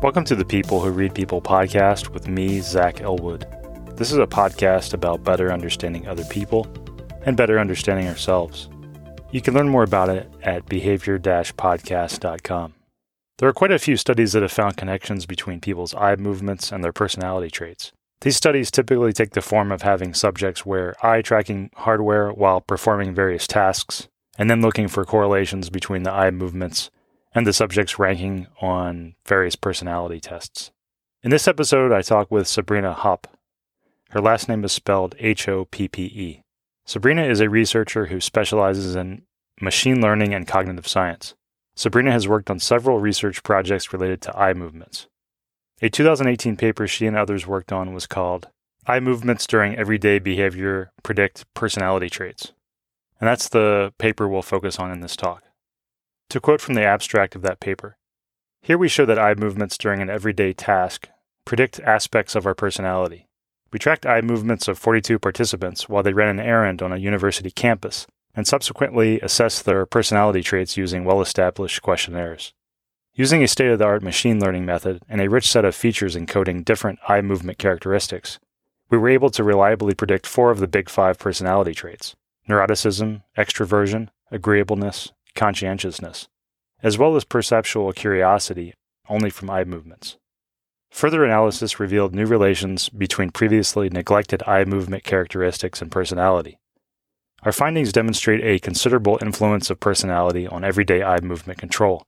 Welcome to the People Who Read People podcast with me, Zach Elwood. This is a podcast about better understanding other people and better understanding ourselves. You can learn more about it at behavior-podcast.com. There are quite a few studies that have found connections between people's eye movements and their personality traits. These studies typically take the form of having subjects wear eye-tracking hardware while performing various tasks, and then looking for correlations between the eye movements and the subject's ranking on various personality tests. In this episode, I talk with Sabrina Hoppe. Her last name is spelled Hoppe. Sabrina is a researcher who specializes in machine learning and cognitive science. Sabrina has worked on several research projects related to eye movements. A 2018 paper she and others worked on was called Eye Movements During Everyday Behavior Predict Personality Traits. And that's the paper we'll focus on in this talk. To quote from the abstract of that paper, here we show that eye movements during an everyday task predict aspects of our personality. We tracked eye movements of 42 participants while they ran an errand on a university campus and subsequently assessed their personality traits using well-established questionnaires. Using a state-of-the-art machine learning method and a rich set of features encoding different eye movement characteristics, we were able to reliably predict 4 of the big 5 personality traits: neuroticism, extroversion, agreeableness, conscientiousness, as well as perceptual curiosity only from eye movements. Further analysis revealed new relations between previously neglected eye movement characteristics and personality. Our findings demonstrate a considerable influence of personality on everyday eye movement control,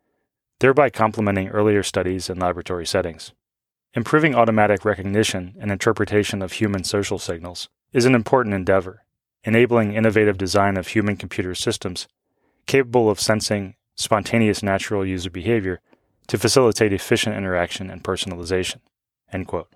thereby complementing earlier studies in laboratory settings. Improving automatic recognition and interpretation of human social signals is an important endeavor, enabling innovative design of human-computer systems capable of sensing spontaneous natural user behavior to facilitate efficient interaction and personalization." End quote.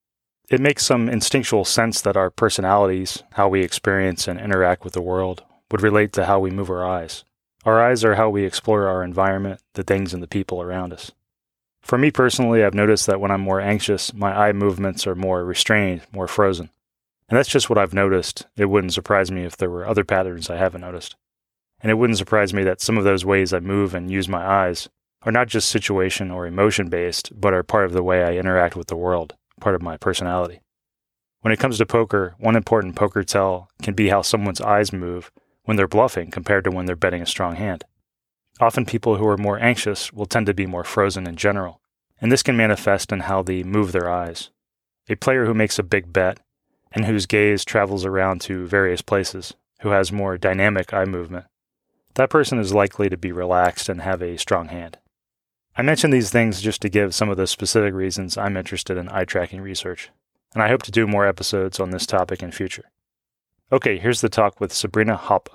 It makes some instinctual sense that our personalities, how we experience and interact with the world, would relate to how we move our eyes. Our eyes are how we explore our environment, the things and the people around us. For me personally, I've noticed that when I'm more anxious, my eye movements are more restrained, more frozen. And that's just what I've noticed. It wouldn't surprise me if there were other patterns I haven't noticed. And it wouldn't surprise me that some of those ways I move and use my eyes are not just situation or emotion-based, but are part of the way I interact with the world, part of my personality. When it comes to poker, one important poker tell can be how someone's eyes move when they're bluffing compared to when they're betting a strong hand. Often people who are more anxious will tend to be more frozen in general, and this can manifest in how they move their eyes. A player who makes a big bet and whose gaze travels around to various places, who has more dynamic eye movement, that person is likely to be relaxed and have a strong hand. I mention these things just to give some of the specific reasons I'm interested in eye tracking research, and I hope to do more episodes on this topic in future. Okay, here's the talk with Sabrina Hoppe.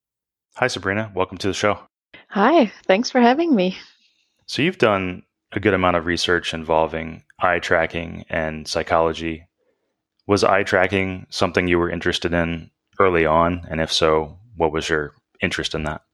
Hi, Sabrina. Welcome to the show. Hi, thanks for having me. So you've done a good amount of research involving eye tracking and psychology. Was eye tracking something you were interested in early on? And if so, what was your interest in that?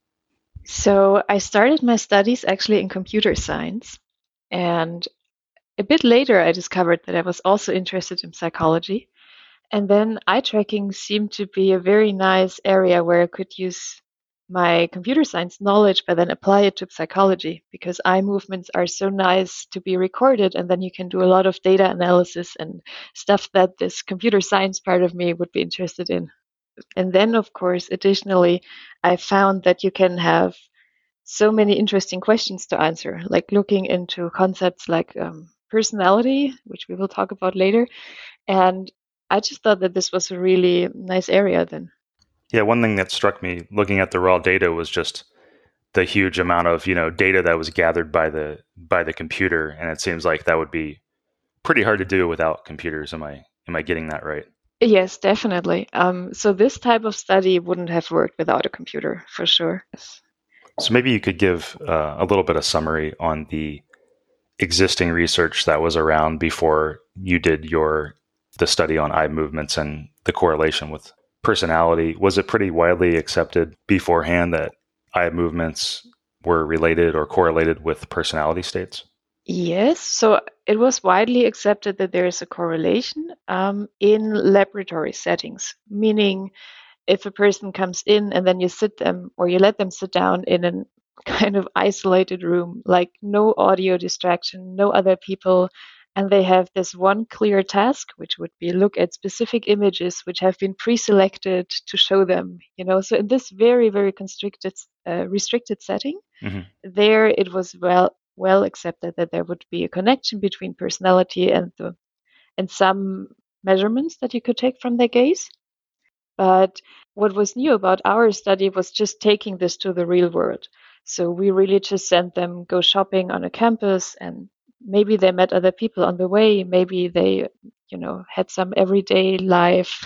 So I started my studies actually in computer science, and a bit later I discovered that I was also interested in psychology. And then eye tracking seemed to be a very nice area where I could use my computer science knowledge, but then apply it to psychology, because eye movements are so nice to be recorded, and then you can do a lot of data analysis and stuff that this computer science part of me would be interested in. And then, of course, additionally, I found that you can have so many interesting questions to answer, like looking into concepts like personality, which we will talk about later. And I just thought that this was a really nice area then. Yeah, one thing that struck me looking at the raw data was just the huge amount of, data that was gathered by the computer, and it seems like that would be pretty hard to do without computers. Am I getting that right? Yes, definitely. So this type of study wouldn't have worked without a computer, for sure. So maybe you could give a little bit of summary on the existing research that was around before you did the study on eye movements and the correlation with personality. Was it pretty widely accepted beforehand that eye movements were related or correlated with personality states? Yes, so it was widely accepted that there is a correlation in laboratory settings, meaning if a person comes in and then you sit them or you let them sit down in an kind of isolated room, like no audio distraction, no other people. And they have this one clear task, which would be look at specific images which have been pre-selected to show them. So in this very, very restricted setting, there it was well accepted that there would be a connection between personality and some measurements that you could take from their gaze. But what was new about our study was just taking this to the real world. So we really just sent them go shopping on a campus, and maybe they met other people on the way. Maybe they, had some everyday life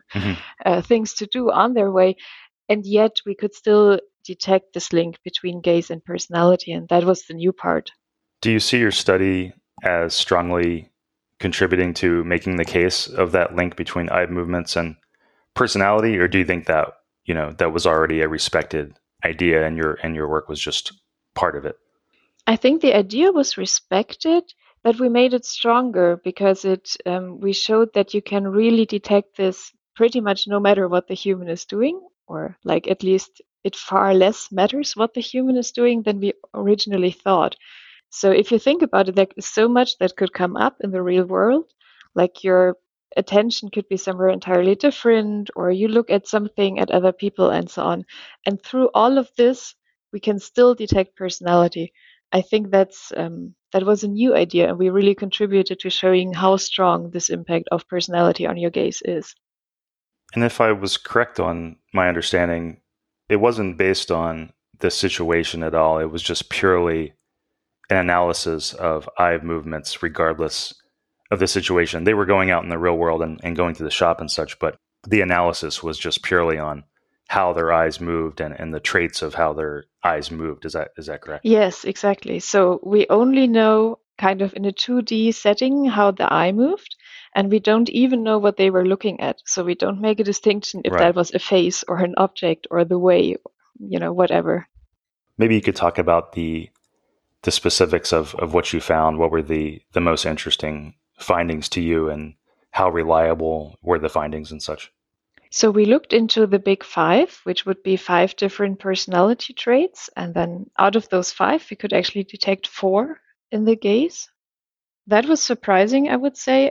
things to do on their way. And yet we could still detect this link between gaze and personality. And that was the new part. Do you see your study as strongly contributing to making the case of that link between eye movements and personality, or do you think that that was already a respected idea and your work was just part of it? I think the idea was respected, but we made it stronger because we showed that you can really detect this pretty much no matter what the human is doing, or like at least it far less matters what the human is doing than we originally thought. So if you think about it, there is so much that could come up in the real world, like your attention could be somewhere entirely different, or you look at something at other people and so on. And through all of this, we can still detect personality. I think that was a new idea, and we really contributed to showing how strong this impact of personality on your gaze is. And if I was correct on my understanding, it wasn't based on the situation at all. It was just purely an analysis of eye movements, regardless of the situation. They were going out in the real world and going to the shop and such, but the analysis was just purely on how their eyes moved and the traits of how their eyes moved. Is that correct? Yes, exactly. So we only know kind of in a 2D setting how the eye moved, and we don't even know what they were looking at. So we don't make a distinction if that was a face or an object or the way, whatever. Maybe you could talk about the specifics of what you found. What were the most interesting findings to you, and how reliable were the findings and such? So we looked into the big 5, which would be 5 different personality traits. And then out of those 5, we could actually detect 4 in the gaze. That was surprising, I would say,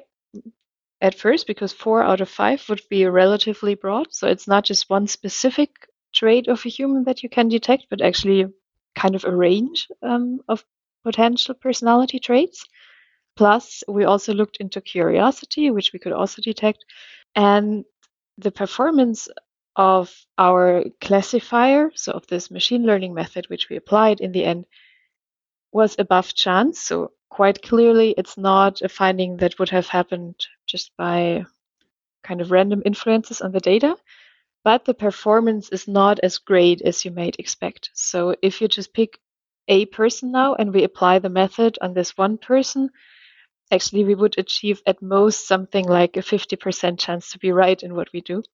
at first, because 4 out of 5 would be relatively broad. So it's not just one specific trait of a human that you can detect, but actually kind of a range of potential personality traits. Plus, we also looked into curiosity, which we could also detect. And the performance of our classifier, so of this machine learning method, which we applied in the end, was above chance. So quite clearly, it's not a finding that would have happened just by kind of random influences on the data, but the performance is not as great as you might expect. So if you just pick a person now and we apply the method on this one person, actually we would achieve at most something like a 50% chance to be right in what we do.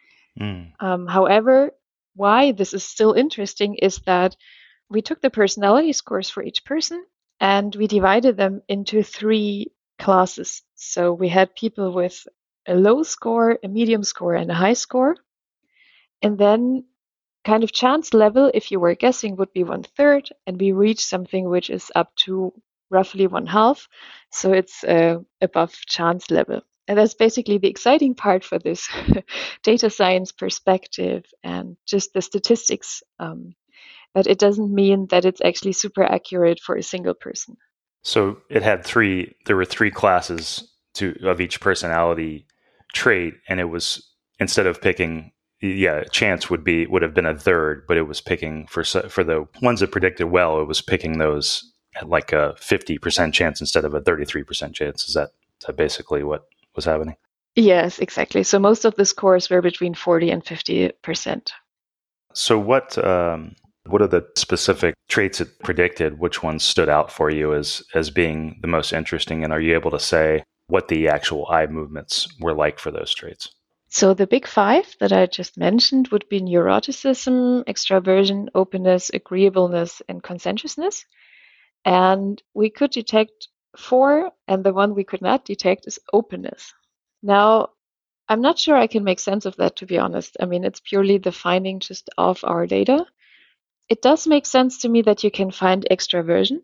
However, why this is still interesting is that we took the personality scores for each person and we divided them into 3 classes. So we had people with a low score, a medium score, and a high score. And then kind of chance level, if you were guessing, would be 1/3, and we reached something which is up to roughly 1/2. So it's above chance level. And that's basically the exciting part for this data science perspective and just the statistics. But it doesn't mean that it's actually super accurate for a single person. So there were 3 classes of each personality trait, and it was, instead of picking, chance would have been 1/3, but it was picking for the ones that predicted well, it was picking those at like a 50% chance instead of a 33% chance. Is that basically what was happening? Yes, exactly. So most of the scores were between 40 and 50%. So what are the specific traits it predicted? Which ones stood out for you as being the most interesting? And are you able to say what the actual eye movements were like for those traits? So the big 5 that I just mentioned would be neuroticism, extraversion, openness, agreeableness, and conscientiousness. And we could detect 4, and the one we could not detect is openness. Now, I'm not sure I can make sense of that, to be honest. I mean, it's purely the finding just of our data. It does make sense to me that you can find extraversion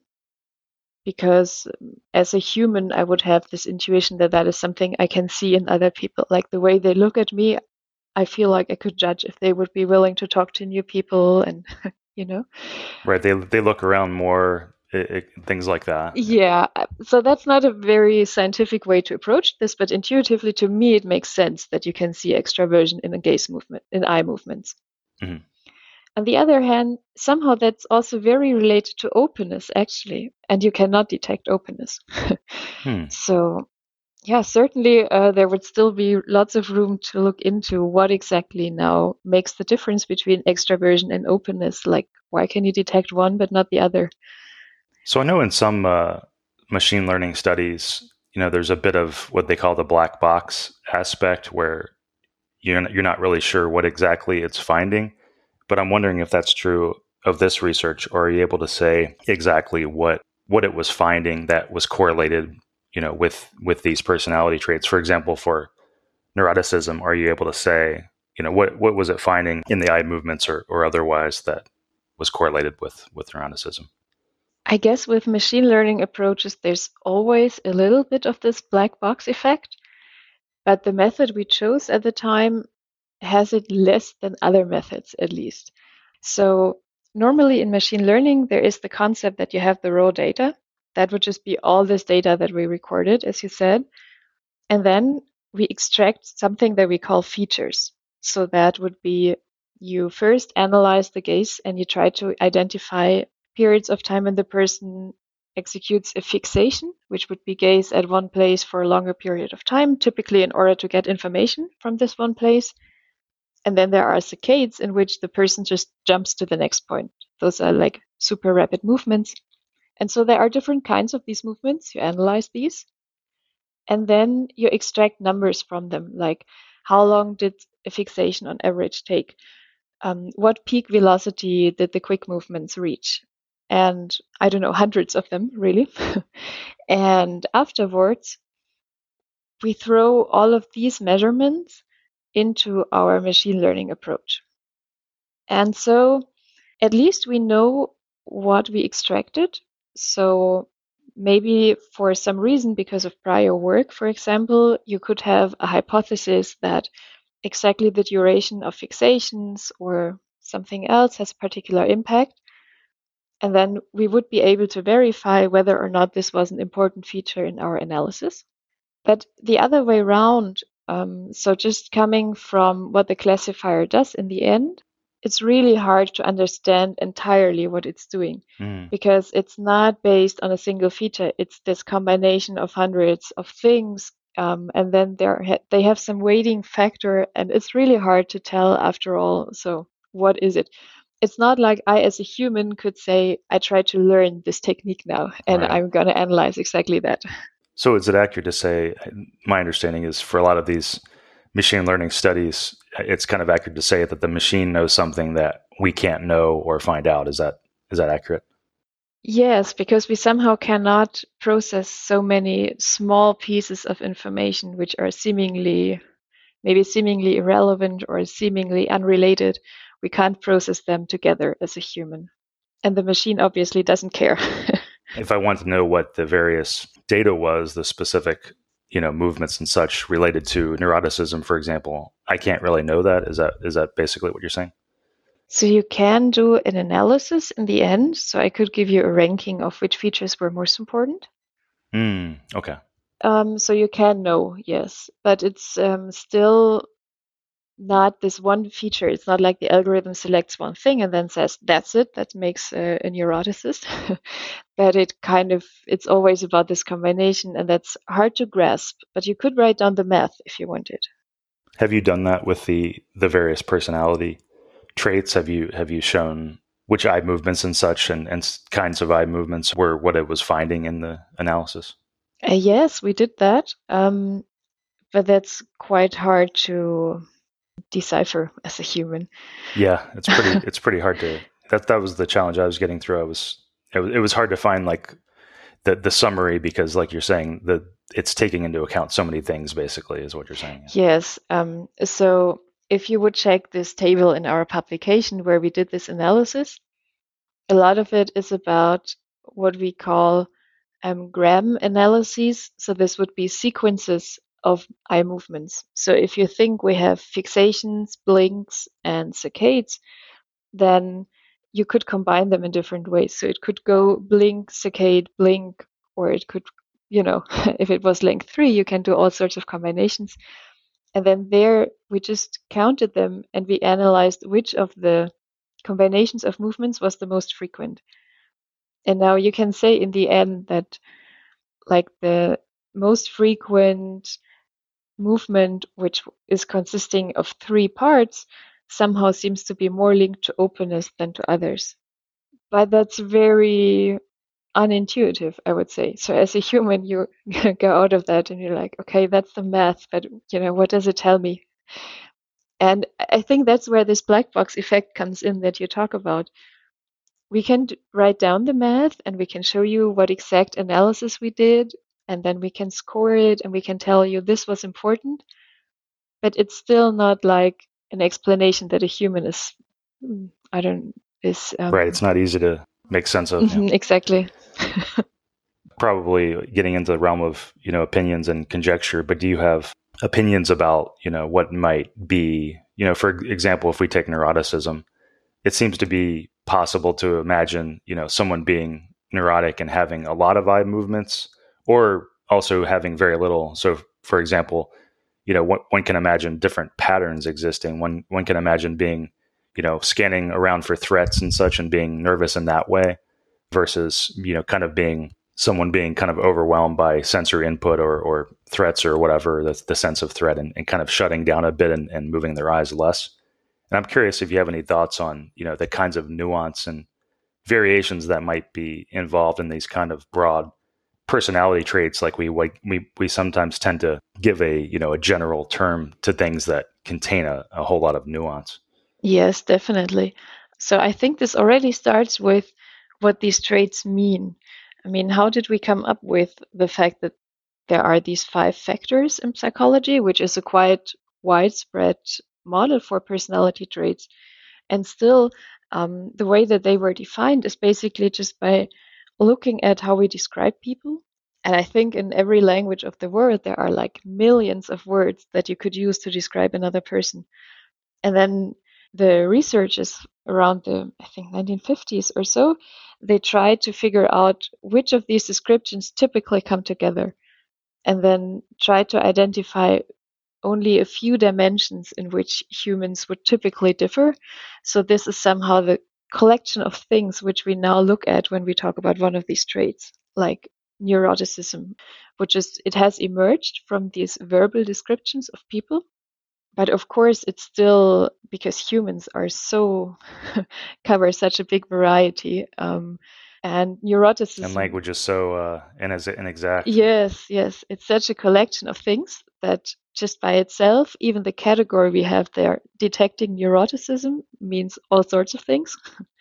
because as a human, I would have this intuition that that is something I can see in other people. Like the way they look at me, I feel like I could judge if they would be willing to talk to new people and, you know. Right. They look around more, things like that. Yeah, so that's not a very scientific way to approach this, but intuitively to me, it makes sense that you can see extraversion in a gaze movement, in eye movements. Mhm. On the other hand, somehow that's also very related to openness, actually, and you cannot detect openness. Hmm. So, yeah, certainly there would still be lots of room to look into what exactly now makes the difference between extraversion and openness. Like, why can you detect one but not the other? So I know in some machine learning studies, there's a bit of what they call the black box aspect where you're not really sure what exactly it's finding. But I'm wondering if that's true of this research, or are you able to say exactly what it was finding that was correlated, with these personality traits? For example, for neuroticism, are you able to say, what was it finding in the eye movements or otherwise that was correlated with neuroticism? I guess with machine learning approaches, there's always a little bit of this black box effect, but the method we chose at the time has it less than other methods, at least. So, normally in machine learning, there is the concept that you have the raw data. That would just be all this data that we recorded, as you said. And then we extract something that we call features. So, that would be you first analyze the gaze and you try to identify periods of time when the person executes a fixation, which would be gaze at one place for a longer period of time, typically in order to get information from this one place. And then there are saccades in which the person just jumps to the next point. Those are like super rapid movements. And so there are different kinds of these movements. You analyze these and then you extract numbers from them, like how long did a fixation on average take? What peak velocity did the quick movements reach? And I don't know, hundreds of them, really. And afterwards, we throw all of these measurements into our machine learning approach. And so at least we know what we extracted. So maybe for some reason, because of prior work, for example, you could have a hypothesis that exactly the duration of fixations or something else has a particular impact. And then we would be able to verify whether or not this was an important feature in our analysis. But the other way around, so just coming from what the classifier does in the end, it's really hard to understand entirely what it's doing Mm. because it's not based on a single feature. It's this combination of hundreds of things. And then they have some weighting factor, and it's really hard to tell after all. So, what is it? It's not like I, as a human, could say, I try to learn this technique now, and Right. I'm going to analyze exactly that. So is it accurate to say, my understanding is for a lot of these machine learning studies, it's kind of accurate to say that the machine knows something that we can't know or find out. Is that accurate? Yes, because we somehow cannot process so many small pieces of information which are maybe seemingly irrelevant or seemingly unrelated. We can't process them together as a human. And the machine obviously doesn't care. If I want to know what the various data was, the specific, movements and such related to neuroticism, for example, I can't really know that. Is that basically what you're saying? So you can do an analysis in the end. So I could give you a ranking of which features were most important. Okay. So you can know, yes, but it's still not this one feature. It's not like the algorithm selects one thing and then says, that's it, that makes a neuroticist. But it's always about this combination, and that's hard to grasp. But you could write down the math if you wanted. Have you done that with the various personality traits? Have you shown which eye movements and such and kinds of eye movements were what it was finding in the analysis? Yes, we did that. But that's quite hard to decipher as a human. Yeah, it's pretty hard to that was the challenge I was getting through. It was hard to find like the summary because like you're saying that it's taking into account so many things basically is what you're saying. Yes. So if you would check this table in our publication where we did this analysis, A lot of it is about what we call gram analyses. So this would be sequences of eye movements. So if you think we have fixations, blinks, and saccades, then you could combine them in different ways. So it could go blink, saccade, blink, or it could, if it was length 3, you can do all sorts of combinations. And then there we just counted them and we analyzed which of the combinations of movements was the most frequent. And now you can say in the end that like the most frequent movement, which is consisting of 3 parts, somehow seems to be more linked to openness than to others. But that's very unintuitive, I would say. So as a human, you go out of that and you're like, okay, that's the math, but what does it tell me? And I think that's where this black box effect comes in that you talk about. We can write down the math and we can show you what exact analysis we did, and then we can score it and we can tell you this was important, but it's still not like an explanation that a human is, I don't, is. Right. It's not easy to make sense of. Yeah. Exactly. Probably getting into the realm of, opinions and conjecture, but do you have opinions about, what might be, for example, if we take neuroticism, it seems to be possible to imagine, someone being neurotic and having a lot of eye movements or also having very little. So, for example, one can imagine different patterns existing. One can imagine being, scanning around for threats and such and being nervous in that way versus, kind of being someone being kind of overwhelmed by sensory input or threats or whatever, the sense of threat and kind of shutting down a bit and moving their eyes less. And I'm curious if you have any thoughts on, the kinds of nuance and variations that might be involved in these kind of broad personality traits. Like we sometimes tend to give a general term to things that contain a whole lot of nuance. Yes, definitely. So I think this already starts with what these traits mean. I mean, how did we come up with the fact that there are these 5 factors in psychology, which is a quite widespread model for personality traits? And still, the way that they were defined is basically just by looking at how we describe people. And I think in every language of the world, there are like millions of words that you could use to describe another person. And then the researchers around the, I think, 1950s or so, they tried to figure out which of these descriptions typically come together and then try to identify only a few dimensions in which humans would typically differ. So this is somehow the collection of things which we now look at when we talk about one of these traits, like neuroticism, which is, it has emerged from these verbal descriptions of people. But of course, it's still because humans are so cover such a big variety, and neuroticism. And language is so inexact. Yes, yes, it's such a collection of things that just by itself, even the category we have there, detecting neuroticism, means all sorts of things.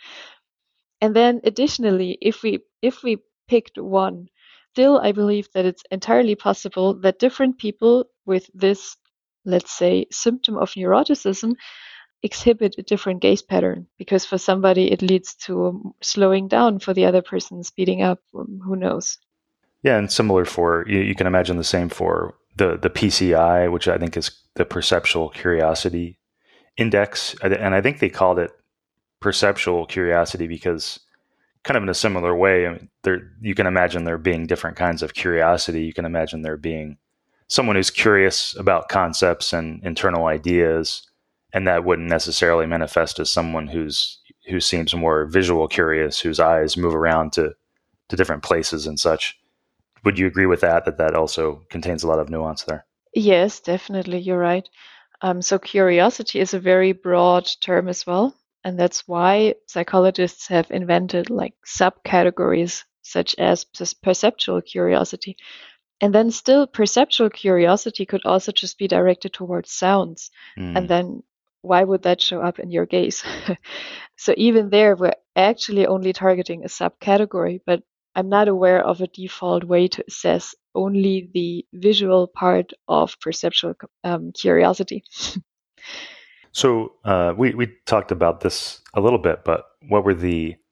And then additionally, if we picked one, still I believe that it's entirely possible that different people with this, let's say, symptom of neuroticism exhibit a different gaze pattern, because for somebody it leads to slowing down, for the other person speeding up, who knows. Yeah, and similar for, you can imagine the same for the PCI, which I think is the perceptual curiosity index. And I think they called it perceptual curiosity because kind of in a similar way, I mean, you can imagine there being different kinds of curiosity. You can imagine there being someone who's curious about concepts and internal ideas, and that wouldn't necessarily manifest as someone who seems more visual curious, whose eyes move around to different places and such. Would you agree with that also contains a lot of nuance there? Yes, definitely, you're right. So curiosity is a very broad term as well, and that's why psychologists have invented like subcategories such as perceptual curiosity. And then still perceptual curiosity could also just be directed towards sounds. And then why would that show up in your gaze? So even there, we're actually only targeting a subcategory, but I'm not aware of a default way to assess only the visual part of perceptual curiosity. So we talked about this a little bit, but what were the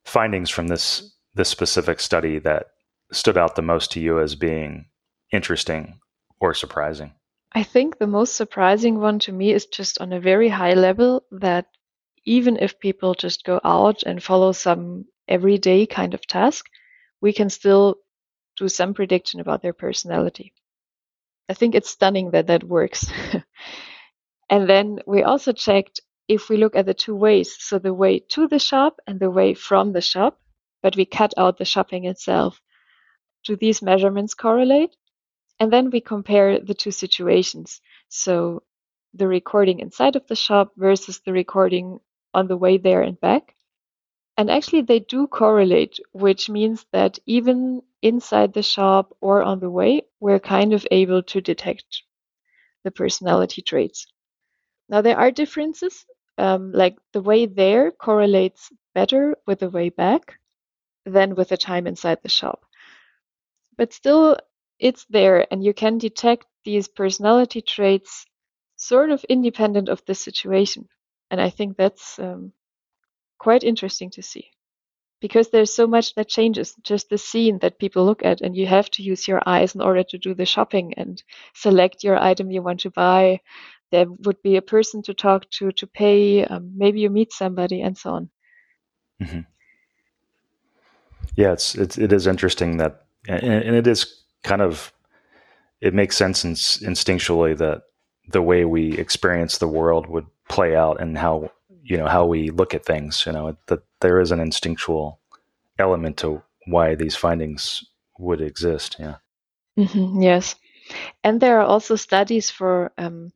findings from this specific study that stood out the most to you as being interesting or surprising? I think the most surprising one to me is just on a very high level that even if people just go out and follow some everyday kind of task, we can still do some prediction about their personality. I think it's stunning that that works. And then we also checked if we look at the two ways, so the way to the shop and the way from the shop, but we cut out the shopping itself. Do these measurements correlate? And then we compare the two situations. So the recording inside of the shop versus the recording on the way there and back. And actually, they do correlate, which means that even inside the shop or on the way, we're kind of able to detect the personality traits. Now, there are differences, like the way there correlates better with the way back than with the time inside the shop. But still, it's there, and you can detect these personality traits sort of independent of the situation. And I think that's quite interesting to see because there's so much that changes, just the scene that people look at, and you have to use your eyes in order to do the shopping and select your item you want to buy. There would be a person to talk to pay, maybe you meet somebody, and so on. Mm-hmm. Yeah, it is interesting that, and it is kind of, it makes sense instinctually that the way we experience the world would play out and how we look at things. That there is an instinctual element to why these findings would exist. Yeah. Yes. And there are also studies for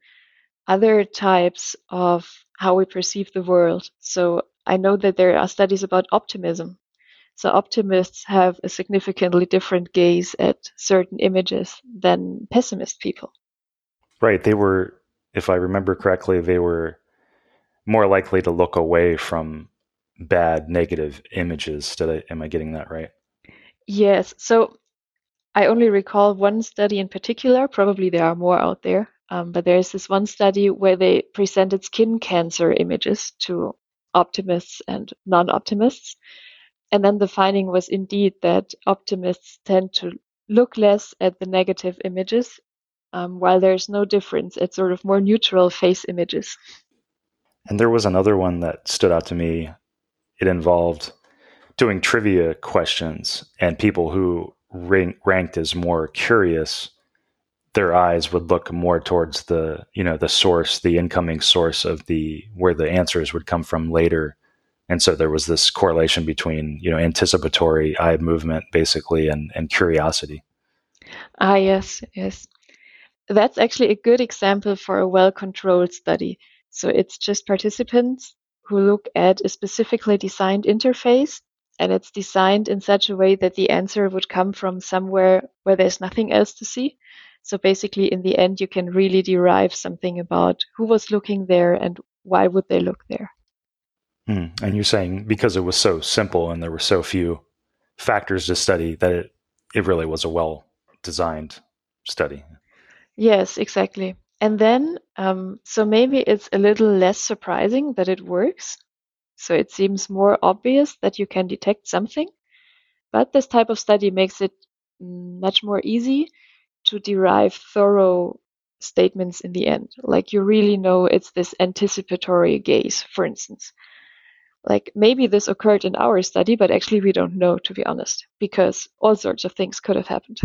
other types of how we perceive the world. So I know that there are studies about optimism. So optimists have a significantly different gaze at certain images than pessimist people. Right. They were, if I remember correctly, they were more likely to look away from bad, negative images. Am I getting that right? Yes. So I only recall one study in particular. Probably there are more out there. But there's this one study where they presented skin cancer images to optimists and non-optimists. And then the finding was indeed that optimists tend to look less at the negative images, while there's no difference at sort of more neutral face images. And there was another one that stood out to me. It involved doing trivia questions, and people who ranked as more curious, their eyes would look more towards the source, the incoming source of the where the answers would come from later. And so there was this correlation between anticipatory eye movement basically and curiosity. Ah, yes, yes. That's actually a good example for a well-controlled study. So it's just participants who look at a specifically designed interface, and it's designed in such a way that the answer would come from somewhere where there's nothing else to see. So basically, in the end, you can really derive something about who was looking there and why would they look there. And you're saying because it was so simple and there were so few factors to study that it really was a well designed study. Yes, exactly. And then, so maybe it's a little less surprising that it works. So it seems more obvious that you can detect something, but this type of study makes it much more easy to derive thorough statements in the end. Like you really know it's this anticipatory gaze, for instance. Like maybe this occurred in our study, but actually we don't know, to be honest, because all sorts of things could have happened.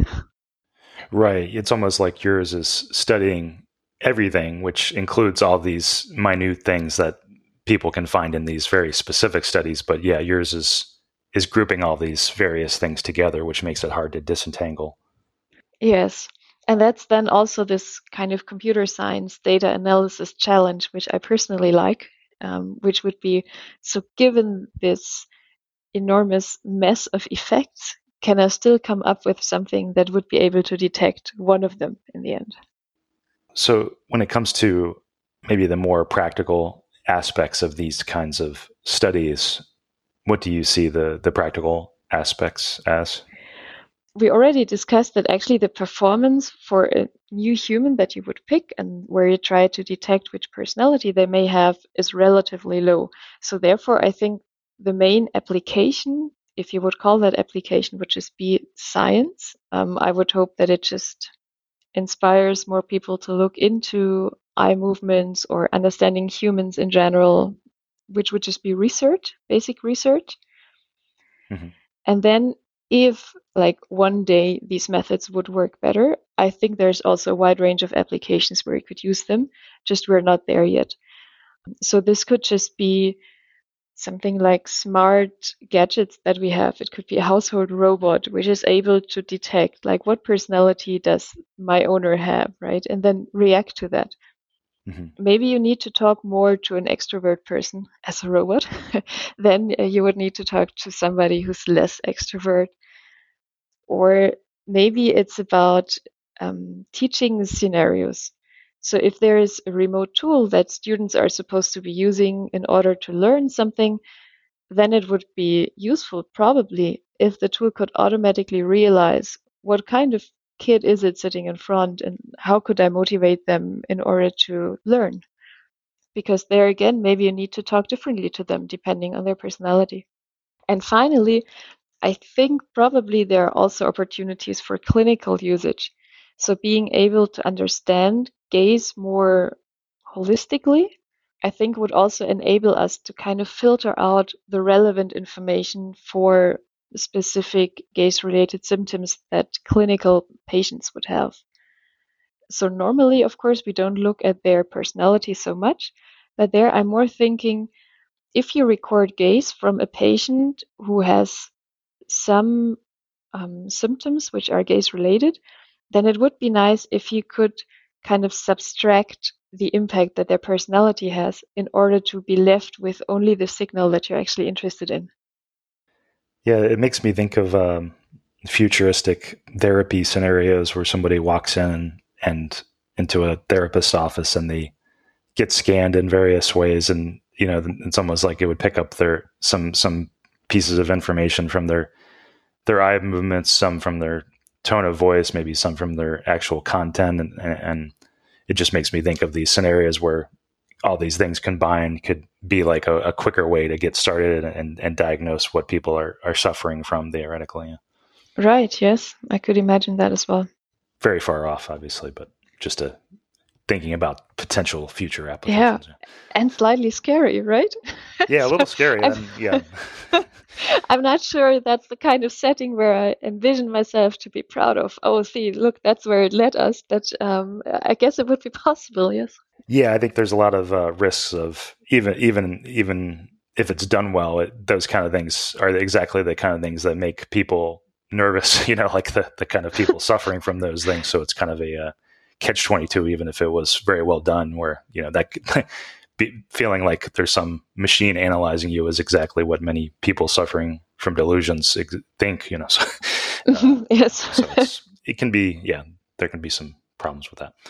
Right. It's almost like yours is studying everything, which includes all these minute things that people can find in these very specific studies. But yeah, yours is grouping all these various things together, which makes it hard to disentangle. Yes. And that's then also this kind of computer science data analysis challenge, which I personally like, which would be so given this enormous mess of effects, can I still come up with something that would be able to detect one of them in the end? So when it comes to maybe the more practical aspects of these kinds of studies, what do you see the practical aspects as? We already discussed that actually the performance for a new human that you would pick and where you try to detect which personality they may have is relatively low. So therefore, I think the main application, if you would call that application, would just be science. I would hope that it just inspires more people to look into eye movements or understanding humans in general, which would just be research, basic research. Mm-hmm. And then if like one day these methods would work better, I think there's also a wide range of applications where you could use them, just we're not there yet. So this could just be something like smart gadgets that we have. It could be a household robot which is able to detect like what personality does my owner have, right? And then react to that. Mm-hmm. Maybe you need to talk more to an extrovert person as a robot. Then you would need to talk to somebody who's less extrovert. Or maybe it's about teaching scenarios. So if there is a remote tool that students are supposed to be using in order to learn something, then it would be useful probably if the tool could automatically realize what kind of kid is it sitting in front and how could I motivate them in order to learn. Because there again, maybe you need to talk differently to them depending on their personality. And finally, I think probably there are also opportunities for clinical usage. So being able to understand gaze more holistically, I think would also enable us to kind of filter out the relevant information for specific gaze related symptoms that clinical patients would have. So normally, of course, we don't look at their personality so much, but there I'm more thinking if you record gaze from a patient who has some symptoms which are gaze related, then it would be nice if you could kind of subtract the impact that their personality has in order to be left with only the signal that you're actually interested in. Yeah, it makes me think of futuristic therapy scenarios where somebody walks in and into a therapist's office and they get scanned in various ways, and it's almost like it would pick up their some pieces of information from their eye movements, some from their tone of voice, maybe some from their actual content, and it just makes me think of these scenarios where all these things combined could be like a quicker way to get started and diagnose what people are suffering from theoretically. Right, yes, I could imagine that as well. Very far off, obviously, but just thinking about potential future Yeah, applications. and slightly scary, right? Yeah, a So little scary. I'm, Yeah. I'm not sure that's the kind of setting where I envision myself to be proud of. Oh, see, look, that's where it led us. That I guess it would be possible, yes. Yeah, I think there's a lot of risks of even if it's done well, those kind of things are exactly the kind of things that make people nervous. Like the kind of people suffering from those things. So it's kind of a catch-22, even if it was very well done, where that feeling like there's some machine analyzing you is exactly what many people suffering from delusions think. Yes. So it can be, yeah, there can be some problems with that.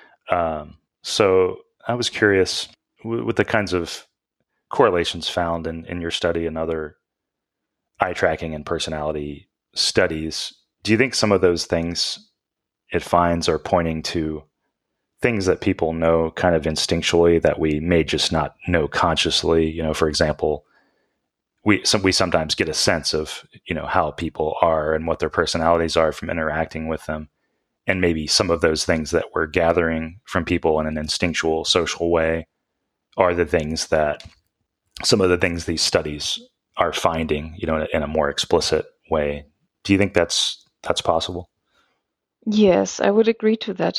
So I was curious with the kinds of correlations found in your study and other eye tracking and personality studies. Do you think some of those things it finds are pointing to things that people know kind of instinctually that we may just not know consciously? For example, we sometimes get a sense of how people are and what their personalities are from interacting with them. And maybe some of those things that we're gathering from people in an instinctual social way are some of the things these studies are finding, in a more explicit way. Do you think that's possible? Yes, I would agree to that.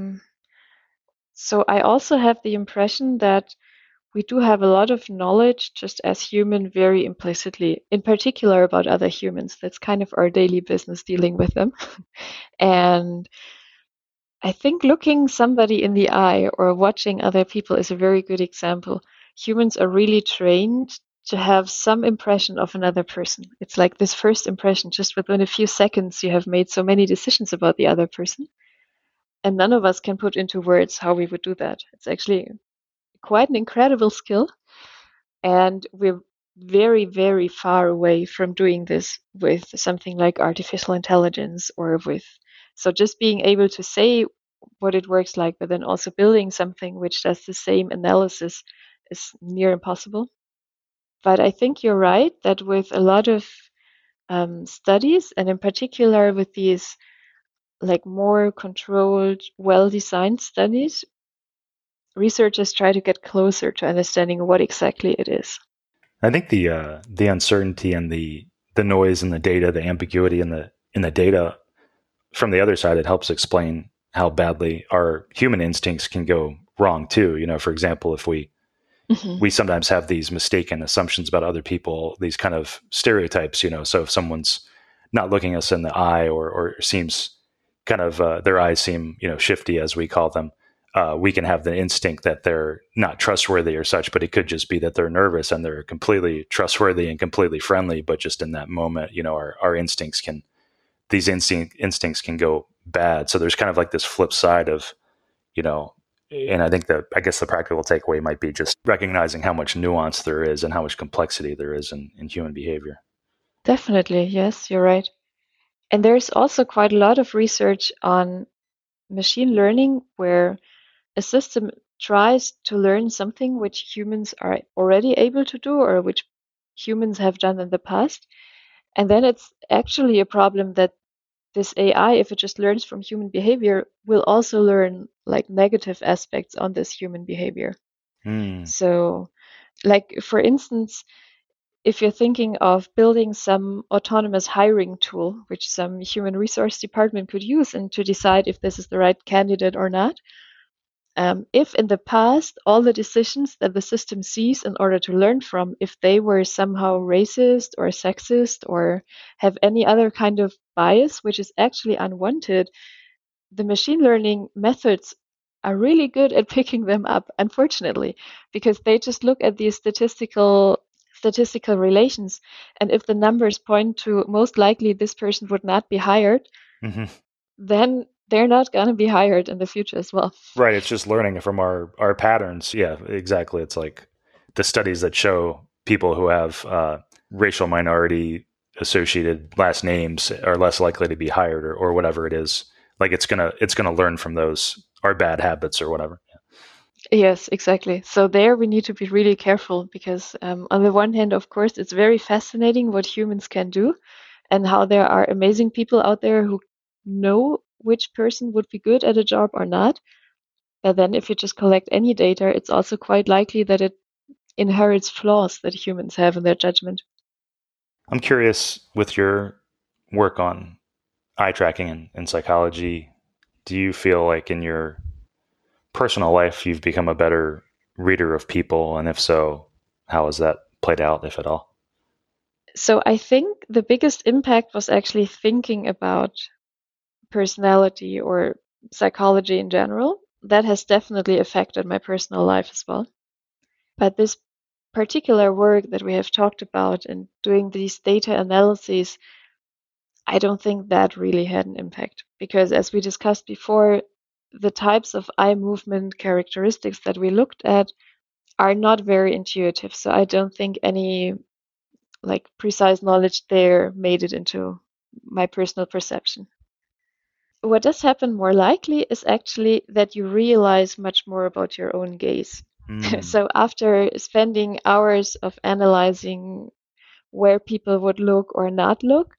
So I also have the impression that we do have a lot of knowledge just as human very implicitly, in particular about other humans. That's kind of our daily business dealing with them. And I think looking somebody in the eye or watching other people is a very good example. Humans are really trained to have some impression of another person. It's like this first impression, just within a few seconds, you have made so many decisions about the other person. And none of us can put into words how we would do that. It's actually quite an incredible skill. And we're very, very far away from doing this with something like artificial intelligence or with. So just being able to say what it works like, but then also building something which does the same analysis is near impossible. But I think you're right that with a lot of studies, and in particular with these like more controlled, well-designed studies, researchers try to get closer to understanding what exactly it is. I think the uncertainty and the noise in the data, the ambiguity in the data from the other side, it helps explain how badly our human instincts can go wrong too. You know, for example, if we sometimes have these mistaken assumptions about other people, these kind of stereotypes, you know. So if someone's not looking us in the eye or seems kind of their eyes seem, you know, shifty as we call them, we can have the instinct that they're not trustworthy or such, but it could just be that they're nervous and they're completely trustworthy and completely friendly. But just in that moment, you know, our instincts can, these instincts can go bad. So there's kind of like this flip side of, you know, and I guess the practical takeaway might be just recognizing how much nuance there is and how much complexity there is in human behavior. Definitely, yes, you're right. And there's also quite a lot of research on machine learning where a system tries to learn something which humans are already able to do or which humans have done in the past. And then it's actually a problem that this AI, if it just learns from human behavior, will also learn like negative aspects on this human behavior. Mm. So, like for instance, if you're thinking of building some autonomous hiring tool, which some human resource department could use and to decide if this is the right candidate or not, if in the past all the decisions that the system sees in order to learn from, if they were somehow racist or sexist or have any other kind of bias, which is actually unwanted, the machine learning methods are really good at picking them up, unfortunately, because they just look at these statistical relations, and if the numbers point to most likely this person would not be hired, Mm-hmm. then they're not going to be hired in the future as well. Right. It's just learning from our patterns. Yeah, exactly. It's like the studies that show people who have racial minority associated last names are less likely to be hired or whatever it is. Like it's gonna learn from those our bad habits or whatever. Yes, exactly. So there we need to be really careful because on the one hand, of course, it's very fascinating what humans can do and how there are amazing people out there who know which person would be good at a job or not. But then if you just collect any data, it's also quite likely that it inherits flaws that humans have in their judgment. I'm curious with your work on eye tracking and psychology, do you feel like in your personal life you've become a better reader of people? And if so, how has that played out, if at all? So I think the biggest impact was actually thinking about personality or psychology in general. That has definitely affected my personal life as well. But this particular work that we have talked about and doing these data analyses, I don't think that really had an impact because, as we discussed before, the types of eye movement characteristics that we looked at are not very intuitive. So I don't think any like precise knowledge there made it into my personal perception. What does happen more likely is actually that you realize much more about your own gaze. Mm. So after spending hours of analyzing where people would look or not look,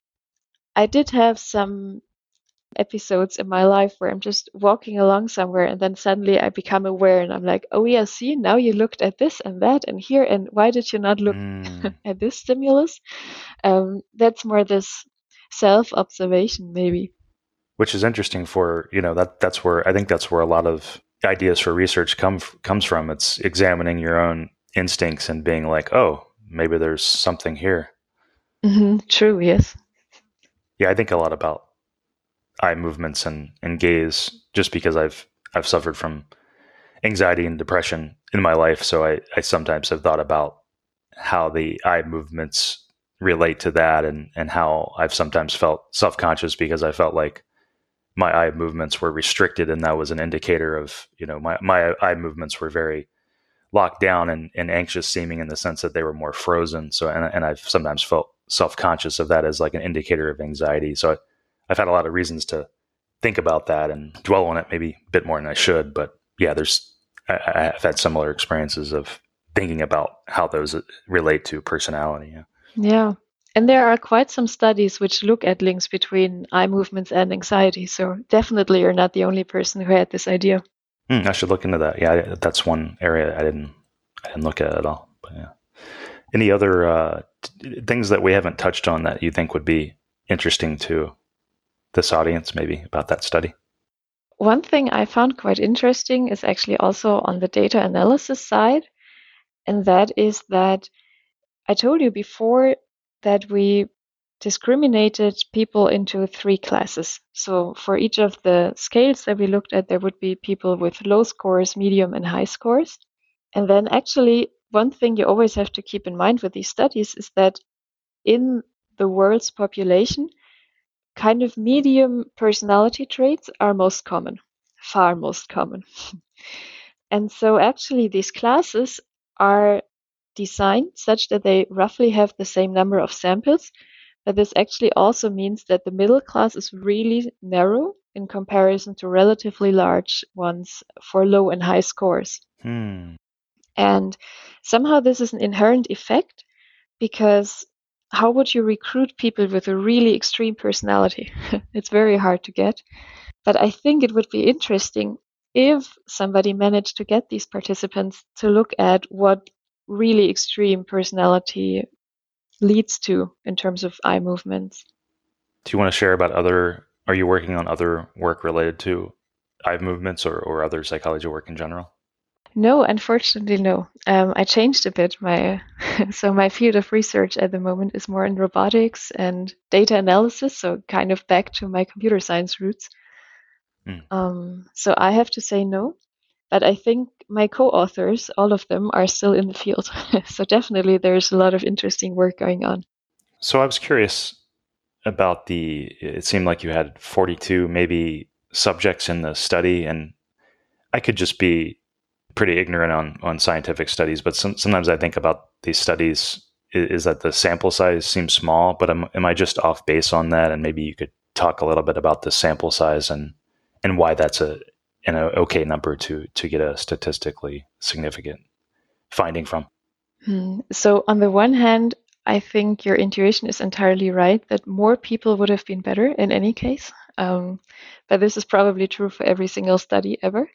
I did have some episodes in my life where I'm just walking along somewhere and then suddenly I become aware and I'm like, oh yeah, see, now you looked at this and that and here, and why did you not look Mm. at this stimulus? That's more this self-observation, maybe. Which is interesting for, you know, that's where I think that's where a lot of ideas for research comes from. It's examining your own instincts and being like, oh, maybe there's something here. True, yes. Yeah, I think a lot about eye movements and gaze just because I've suffered from anxiety and depression in my life. So I sometimes have thought about how the eye movements relate to that and how I've sometimes felt self-conscious because I felt like my eye movements were restricted and that was an indicator of, you know, my eye movements were very locked down and anxious seeming in the sense that they were more frozen. So, and I've sometimes felt self-conscious of that as like an indicator of anxiety. So I've had a lot of reasons to think about that and dwell on it maybe a bit more than I should. But yeah, I've had similar experiences of thinking about how those relate to personality. Yeah. Yeah. And there are quite some studies which look at links between eye movements and anxiety. So definitely you're not the only person who had this idea. I should look into that. Yeah, that's one area I didn't look at all. But yeah. Any other things that we haven't touched on that you think would be interesting to this audience, maybe about that study? One thing I found quite interesting is actually also on the data analysis side, and that is that I told you before that we discriminated people into 3 classes. So for each of the scales that we looked at, there would be people with low scores, medium, and high scores. And then actually, one thing you always have to keep in mind with these studies is that in the world's population, kind of medium personality traits are most common, far most common. And so actually these classes are designed such that they roughly have the same number of samples, but this actually also means that the middle class is really narrow in comparison to relatively large ones for low and high scores. And somehow this is an inherent effect, because how would you recruit people with a really extreme personality? It's very hard to get. But I think it would be interesting if somebody managed to get these participants to look at what really extreme personality leads to in terms of eye movements. Do you want to share about are you working on other work related to eye movements or other psychology work in general? No, unfortunately, no. I changed a bit. So my field of research at the moment is more in robotics and data analysis, so kind of back to my computer science roots. So I have to say no, but I think my co-authors, all of them, are still in the field. So definitely there's a lot of interesting work going on. So I was curious about it seemed like you had 42 maybe subjects in the study, and I could just be pretty ignorant on scientific studies, but sometimes I think about these studies is that the sample size seems small, but am I just off base on that? And maybe you could talk a little bit about the sample size and why that's an okay number to get a statistically significant finding from. So on the one hand, I think your intuition is entirely right that more people would have been better in any case. But this is probably true for every single study ever.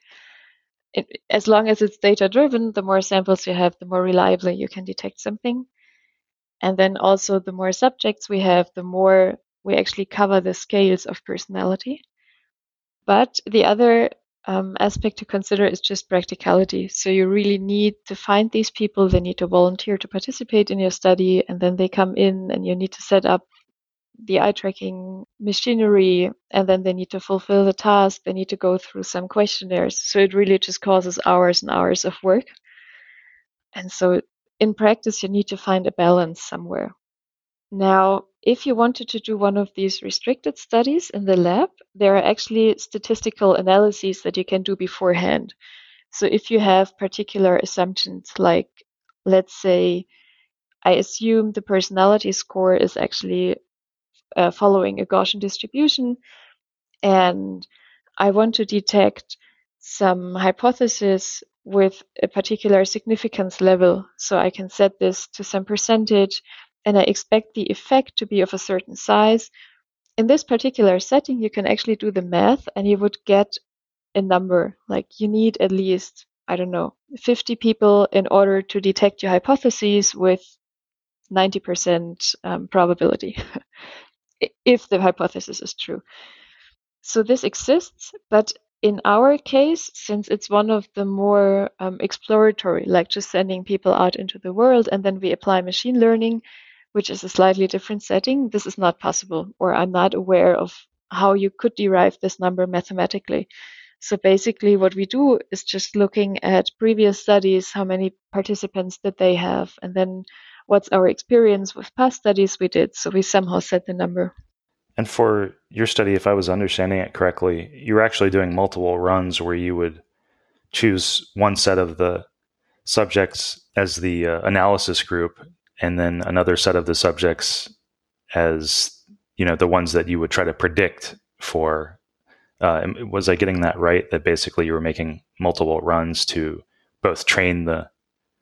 As long as it's data driven, the more samples you have, the more reliably you can detect something. And then also the more subjects we have, the more we actually cover the scales of personality. But the other aspect to consider is just practicality. So you really need to find these people, they need to volunteer to participate in your study, and then they come in and you need to set up the eye tracking machinery, and then they need to fulfill the task, they need to go through some questionnaires. So it really just causes hours and hours of work. And so in practice, you need to find a balance somewhere. Now, if you wanted to do one of these restricted studies in the lab, there are actually statistical analyses that you can do beforehand. So if you have particular assumptions, like let's say, I assume the personality score is actually following a Gaussian distribution, and I want to detect some hypothesis with a particular significance level. So I can set this to some percentage, and I expect the effect to be of a certain size. In this particular setting, you can actually do the math and you would get a number. Like you need at least, I don't know, 50 people in order to detect your hypotheses with 90% probability, if the hypothesis is true. So this exists, but in our case, since it's one of the more exploratory, like just sending people out into the world and then we apply machine learning, which is a slightly different setting, this is not possible, or I'm not aware of how you could derive this number mathematically. So basically what we do is just looking at previous studies, how many participants did they have, and then what's our experience with past studies we did. So we somehow set the number. And for your study, if I was understanding it correctly, you were actually doing multiple runs where you would choose one set of the subjects as the analysis group, and then another set of the subjects as, the ones that you would try to predict for. Was I getting that right? That basically you were making multiple runs to both train the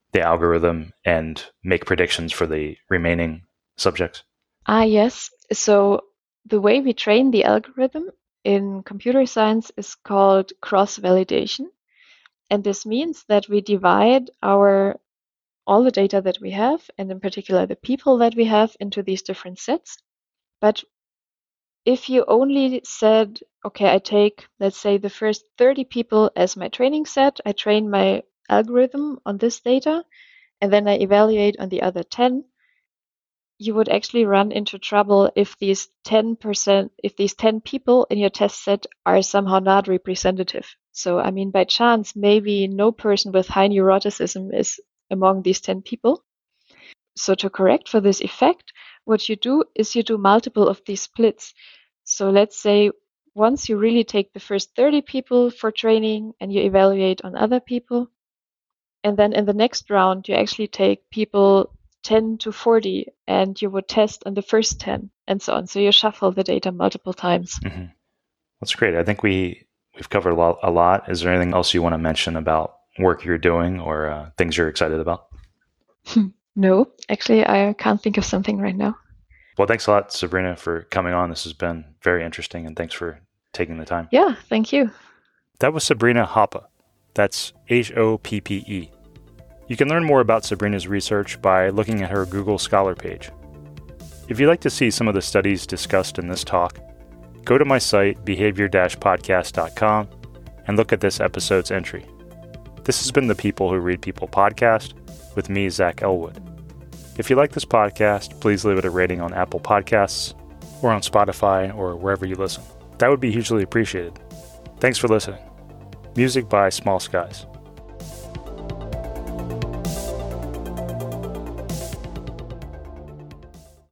the algorithm and make predictions for the remaining subjects? Yes. So the way we train the algorithm in computer science is called cross-validation. And this means that we divide all the data that we have, and in particular the people that we have, into these different sets. But if you only said, okay, I take, let's say, the first 30 people as my training set, I train my algorithm on this data, and then I evaluate on the other 10, you would actually run into trouble if these 10 people in your test set are somehow not representative. So, I mean, by chance, maybe no person with high neuroticism is among these 10 people. So to correct for this effect, what you do is you do multiple of these splits. So let's say once you really take the first 30 people for training and you evaluate on other people, and then in the next round, you actually take people 10 to 40 and you would test on the first 10 and so on. So you shuffle the data multiple times. Mm-hmm. That's great. I think we've covered a lot. Is there anything else you want to mention about work you're doing or things you're excited about? No, actually, I can't think of something right now. Well, thanks a lot, Sabrina, for coming on. This has been very interesting, and thanks for taking the time. Yeah, thank you. That was Sabrina Hoppe. That's Hoppe. You can learn more about Sabrina's research by looking at her Google Scholar page. If you'd like to see some of the studies discussed in this talk, go to my site, behavior-podcast.com, and look at this episode's entry. This has been the People Who Read People podcast with me, Zach Elwood. If you like this podcast, please leave it a rating on Apple Podcasts or on Spotify or wherever you listen. That would be hugely appreciated. Thanks for listening. Music by Small Skies.